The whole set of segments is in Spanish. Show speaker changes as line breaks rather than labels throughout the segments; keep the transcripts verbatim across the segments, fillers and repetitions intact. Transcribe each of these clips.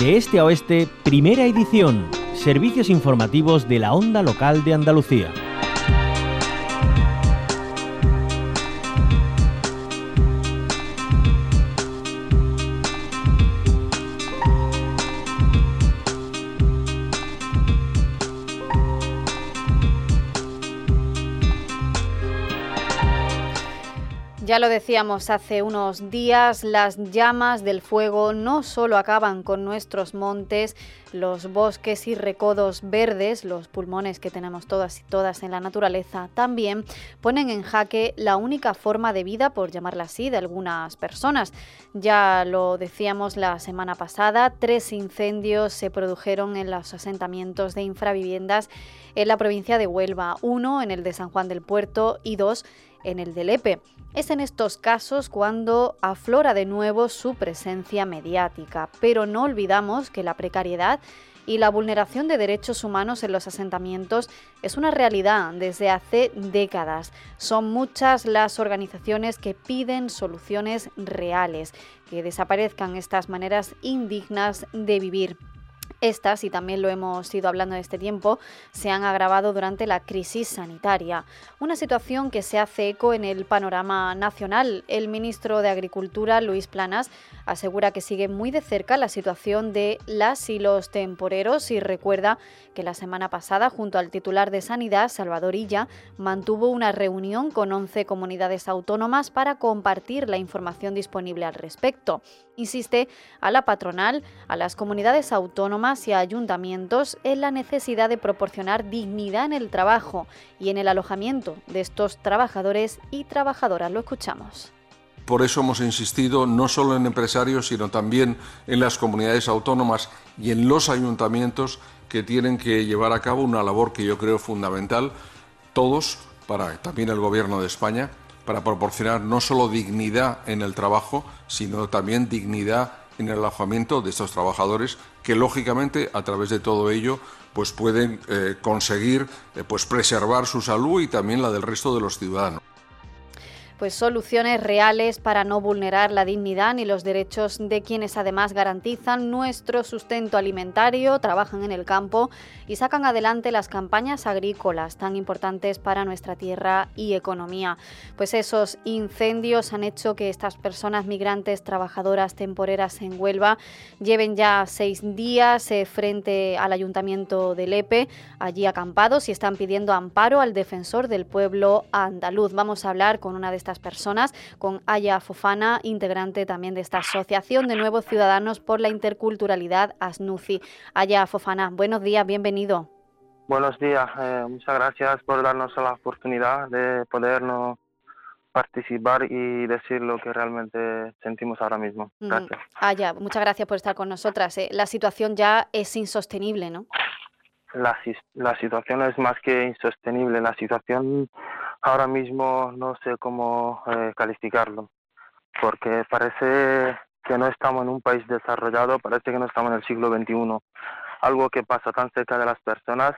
De este a oeste, primera edición. Servicios informativos de la Onda Local de Andalucía.
Ya lo decíamos hace unos días, las llamas del fuego no solo acaban con nuestros montes, los bosques y recodos verdes, los pulmones que tenemos todas y todas en la naturaleza, también ponen en jaque la única forma de vida, por llamarla así, de algunas personas. Ya lo decíamos la semana pasada, tres incendios se produjeron en los asentamientos de infraviviendas en la provincia de Huelva, uno en el de San Juan del Puerto y dos en el de Lepe. Es en estos casos cuando aflora de nuevo su presencia mediática, pero no olvidamos que la precariedad y la vulneración de derechos humanos en los asentamientos es una realidad desde hace décadas. Son muchas las organizaciones que piden soluciones reales, que desaparezcan estas maneras indignas de vivir. Estas, y también lo hemos ido hablando en este tiempo, se han agravado durante la crisis sanitaria. Una situación que se hace eco en el panorama nacional. El ministro de Agricultura, Luis Planas, asegura que sigue muy de cerca la situación de las y los temporeros y recuerda que la semana pasada, junto al titular de Sanidad, Salvador Illa, mantuvo una reunión con once comunidades autónomas para compartir la información disponible al respecto. Insiste a la patronal, a las comunidades autónomas y a ayuntamientos en la necesidad de proporcionar dignidad en el trabajo y en el alojamiento de estos trabajadores y trabajadoras. Lo escuchamos.
Por eso hemos insistido no solo en empresarios, sino también en las comunidades autónomas y en los ayuntamientos que tienen que llevar a cabo una labor que yo creo fundamental, todos, para también el Gobierno de España, para proporcionar no solo dignidad en el trabajo, sino también dignidad en el alojamiento de estos trabajadores que, lógicamente, a través de todo ello, pues pueden eh, conseguir eh, pues preservar su salud y también la del resto de los ciudadanos.
Pues soluciones reales para no vulnerar la dignidad ni los derechos de quienes además garantizan nuestro sustento alimentario, trabajan en el campo y sacan adelante las campañas agrícolas tan importantes para nuestra tierra y economía. Pues esos incendios han hecho que estas personas migrantes, trabajadoras temporeras en Huelva, lleven ya seis días eh, frente al Ayuntamiento de Lepe, allí acampados, y están pidiendo amparo al defensor del pueblo andaluz. Vamos a hablar con una de estas personas, con Aya Fofana, integrante también de esta Asociación de Nuevos Ciudadanos por la Interculturalidad, ASNUCI. Aya Fofana, buenos días, bienvenido.
Buenos días, eh, muchas gracias por darnos la oportunidad de podernos participar y decir lo que realmente sentimos ahora mismo. Gracias.
Mm. Aya, muchas gracias por estar con nosotras. Eh, la situación ya es insostenible, ¿no?
La, la situación es más que insostenible. La situación ahora mismo no sé cómo eh, calificarlo, porque parece que no estamos en un país desarrollado, parece que no estamos en el siglo veintiuno. Algo que pasa tan cerca de las personas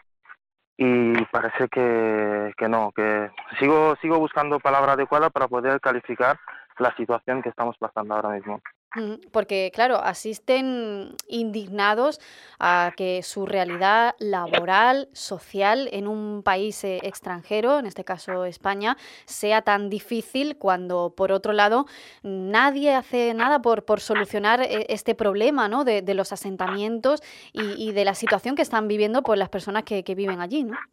y parece que, que no, que sigo, sigo buscando palabra adecuada para poder calificar la situación que estamos pasando ahora mismo.
Porque, claro, asisten indignados a que su realidad laboral, social, en un país eh, extranjero, en este caso España, sea tan difícil cuando, por otro lado, nadie hace nada por, por solucionar eh, este problema, ¿no?, de, de los asentamientos y, y de la situación que están viviendo pues, las personas que, que viven allí, ¿no?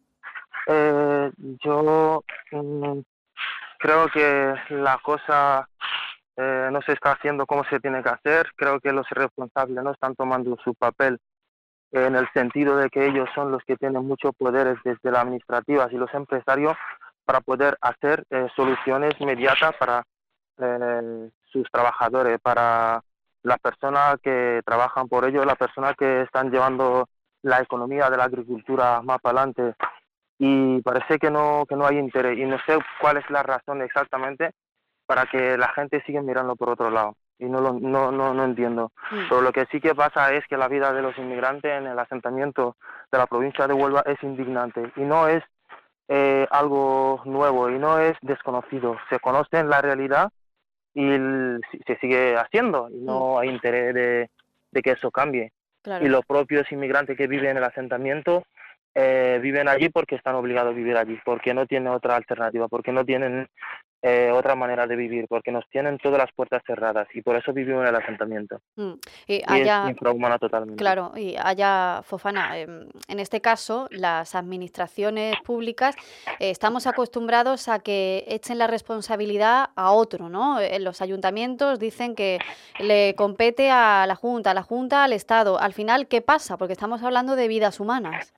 Eh, yo mm, creo que la cosa... Eh, no se está haciendo como se tiene que hacer. Creo que los responsables no están tomando su papel eh, en el sentido de que ellos son los que tienen muchos poderes desde las administrativas y los empresarios para poder hacer eh, soluciones inmediatas para eh, sus trabajadores, para las personas que trabajan por ellos, las personas que están llevando la economía de la agricultura más para adelante. Y parece que no, que no hay interés y no sé cuál es la razón exactamente para que la gente siga mirando por otro lado. Y no lo, no, no, no entiendo. Mm. Pero lo que sí que pasa es que la vida de los inmigrantes en el asentamiento de la provincia de Huelva es indignante. Y no es eh, algo nuevo, y no es desconocido. Se conoce en la realidad y el, se sigue haciendo. Y no hay interés de, de que eso cambie.
Claro.
Y los propios inmigrantes que viven en el asentamiento eh, viven allí porque están obligados a vivir allí, porque no tienen otra alternativa, porque no tienen eh, otra manera de vivir, porque nos tienen todas las puertas cerradas y por eso vivimos en el asentamiento.
Mm. Y
Y es
allá,
infrahumano totalmente.
claro, y allá, Fofana, em, en este caso, las administraciones públicas eh, estamos acostumbrados a que echen la responsabilidad a otro, ¿no? En los ayuntamientos dicen que le compete a la Junta, a la Junta al Estado. Al final, ¿qué pasa? Porque estamos hablando de vidas humanas.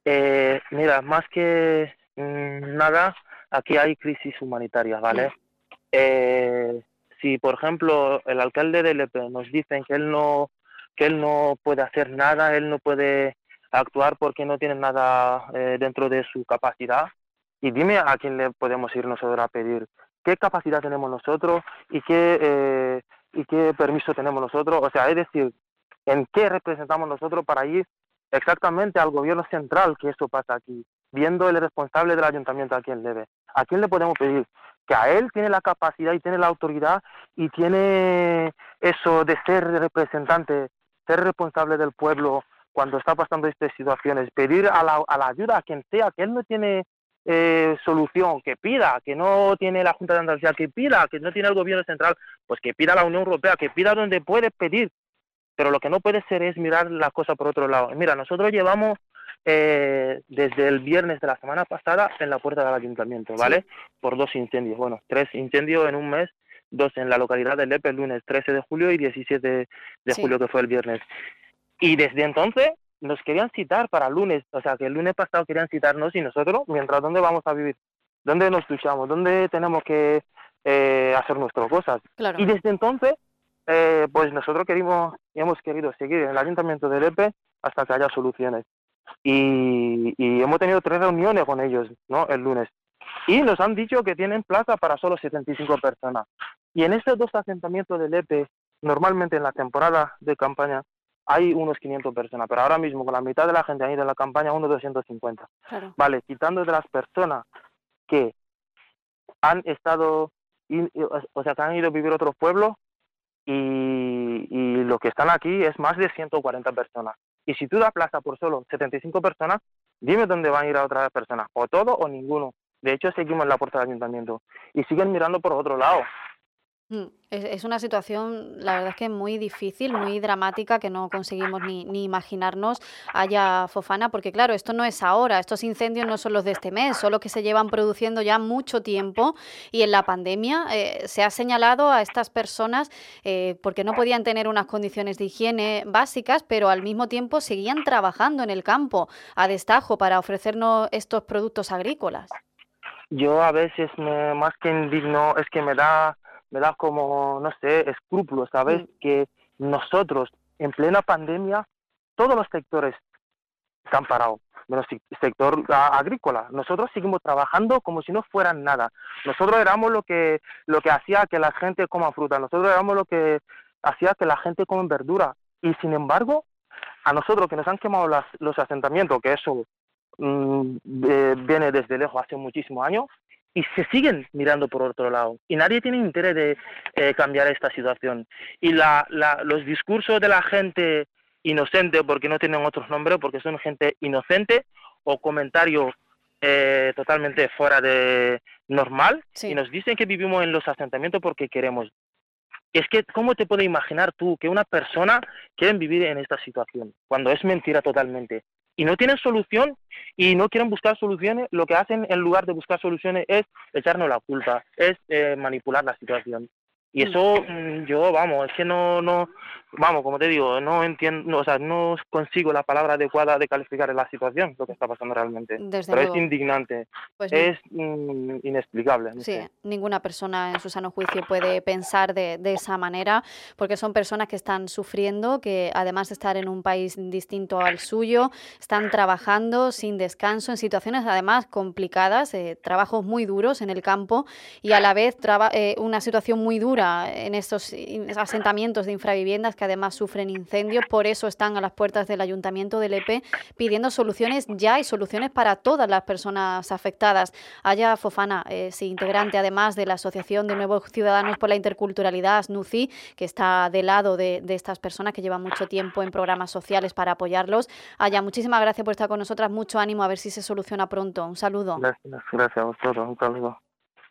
Eh, mira, más que mm, nada, aquí hay crisis humanitaria, ¿vale?
Mm.
Eh, si, por ejemplo, el alcalde de Lepe nos dicen que él no que él no puede hacer nada, él no puede actuar porque no tiene nada eh, dentro de su capacidad, y dime a quién le podemos ir nosotros a pedir qué capacidad tenemos nosotros y qué eh, y qué permiso tenemos nosotros, o sea, es decir, en qué representamos nosotros para ir exactamente al gobierno central que esto pasa aquí, viendo el responsable del ayuntamiento a quién debe. ¿A quién le podemos pedir? Que a él tiene la capacidad y tiene la autoridad y tiene eso de ser representante, ser responsable del pueblo cuando está pasando estas situaciones, pedir a la, a la ayuda a quien sea, que él no tiene eh, solución, que pida, que no tiene la Junta de Andalucía, que pida, que no tiene el gobierno central, pues que pida a la Unión Europea, que pida donde puede pedir. Pero lo que no puede ser es mirar la cosa por otro lado. Mira, nosotros llevamos eh, desde el viernes de la semana pasada en la puerta del ayuntamiento, ¿vale? Sí. Por dos incendios, bueno, tres incendios en un mes, dos en la localidad de Lepe el lunes trece de julio y diecisiete de sí. julio, que fue el viernes. Y desde entonces nos querían citar para el lunes, o sea, que el lunes pasado querían citarnos y nosotros, mientras, ¿dónde vamos a vivir? ¿Dónde nos duchamos? ¿Dónde tenemos que eh, hacer nuestras cosas?
Claro.
Y desde entonces... Eh, pues nosotros querimos, hemos querido seguir en el Ayuntamiento de Lepe hasta que haya soluciones. Y, y hemos tenido tres reuniones con ellos, ¿no? El lunes. Y nos han dicho que tienen plaza para solo setenta y cinco personas. Y en estos dos asentamientos de Lepe, normalmente en la temporada de campaña, hay unos quinientas personas. Pero ahora mismo, con la mitad de la gente ha ido en la campaña, unos doscientos cincuenta.
Claro.
Vale, quitando de las personas que han estado, o sea, que han ido a vivir a otros pueblos, Y, y lo que están aquí es más de ciento cuarenta personas. Y si tú das plaza por solo setenta y cinco personas, dime dónde van a ir a otras personas, o todo o ninguno. De hecho, seguimos en la puerta del ayuntamiento y siguen mirando por otro lado.
Es, es una situación, la verdad es que muy difícil, muy dramática, que no conseguimos ni, ni imaginarnos allá, Fofana, porque claro, esto no es ahora, estos incendios no son los de este mes, son los que se llevan produciendo ya mucho tiempo, y en la pandemia eh, se ha señalado a estas personas eh, porque no podían tener unas condiciones de higiene básicas, pero al mismo tiempo seguían trabajando en el campo a destajo para ofrecernos estos productos agrícolas.
Yo a veces, me, más que indigno, es que me da... me da como, no sé, escrúpulos, ¿sabes? Mm. Que nosotros, en plena pandemia, todos los sectores están parados, menos el sector agrícola. Nosotros seguimos trabajando como si no fueran nada. Nosotros éramos lo que lo que hacía que la gente coma fruta, nosotros éramos lo que hacía que la gente coma verdura. Y sin embargo, a nosotros que nos han quemado las, los asentamientos, que eso mmm, eh, viene desde lejos hace muchísimos años, y se siguen mirando por otro lado. Y nadie tiene interés de eh, cambiar esta situación. Y la, la, los discursos de la gente inocente, porque no tienen otros nombres, porque son gente inocente, o comentarios eh, totalmente fuera de normal, sí. Y nos dicen que vivimos en los asentamientos porque queremos. Es que, ¿cómo te puedes imaginar tú que una persona quiere vivir en esta situación? Cuando es mentira totalmente. Y no tienen solución y no quieren buscar soluciones, lo que hacen en lugar de buscar soluciones es echarnos la culpa, es eh, manipular la situación. Y eso, mm. yo, vamos, es que no, no, vamos, como te digo, no entiendo, no, o sea, no consigo la palabra adecuada de calificar la situación, lo que está pasando realmente.
Desde
Pero
luego.
Es indignante,
pues
es mm, inexplicable. No
sí,
sé.
Ninguna persona en su sano juicio puede pensar de, de esa manera, porque son personas que están sufriendo, que además de estar en un país distinto al suyo, están trabajando sin descanso, en situaciones además complicadas, eh, trabajos muy duros en el campo y a la vez traba, eh, una situación muy dura ahora en estos asentamientos de infraviviendas que además sufren incendios. Por eso están a las puertas del Ayuntamiento de Lepe pidiendo soluciones ya y soluciones para todas las personas afectadas. Aya Fofana es integrante además de la Asociación de Nuevos Ciudadanos por la Interculturalidad, ASNUCI, que está del lado de, de estas personas que llevan mucho tiempo en programas sociales para apoyarlos. Aya, muchísimas gracias por estar con nosotras. Mucho ánimo, a ver si se soluciona pronto. Un saludo.
Gracias, gracias a vosotros. Un saludo.